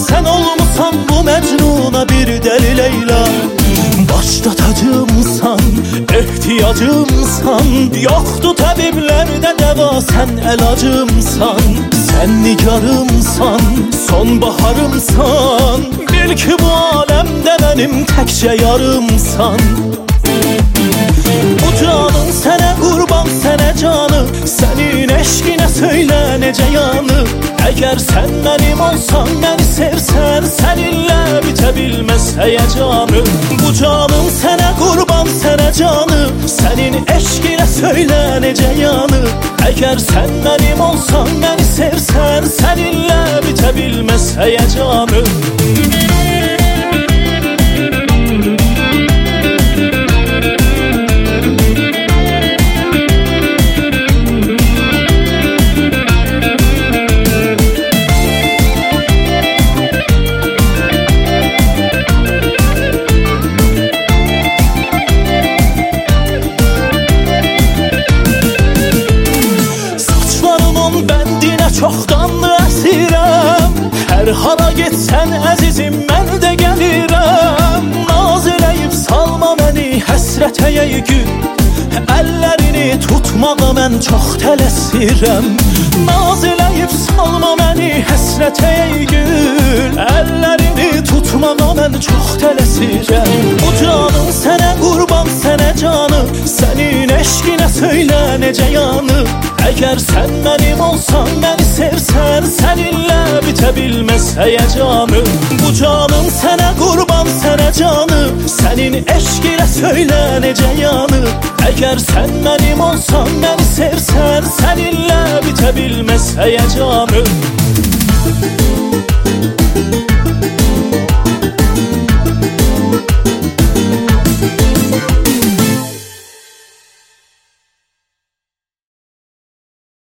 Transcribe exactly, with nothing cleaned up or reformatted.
Sen olmusan bu Mecnun'a bir deli Leyla. Başta tacımsan, ihtiyacımsan, yoktu tabiblerde deva, sen elacımsan. Sen nigarımsan, sonbaharımsan, bil ki bu alemde benim tekçe yarımsan. Bu canım sene kurban, sene canı, senin eşkine söyle nece yanı. Eğer sen benim olsan, beni sevsen, seninle bitebilmez heyecanı. Bu canım sene kurban, sene canı, senin eşkine söyle nece yanı. Eğer sen benim olsan, beni sevsen, seninle bitebilmez heyecanı. Çoxdanlı əsirəm, hər hara getsən əzizim mən də gəlirəm. Naz eləyib salma məni həsrətəyə gün, əllərini tutmağa mən çox tələsirəm. Naz eləyib salma məni həsrətəyə gün, əllərini tutmağa mən çox tələsirəm. Bu canım sənə qurban, sənə canı, sənin eşqinə söylə necə yanı. Eğer sen benim olsan, beni sevsen, seninle bitebilmez heyecanı. Bu canım sene kurban, sene canı, senin eşkine söyle nece yanı. Eğer sen benim olsan, beni sevsen, seninle bitebilmez heyecanı.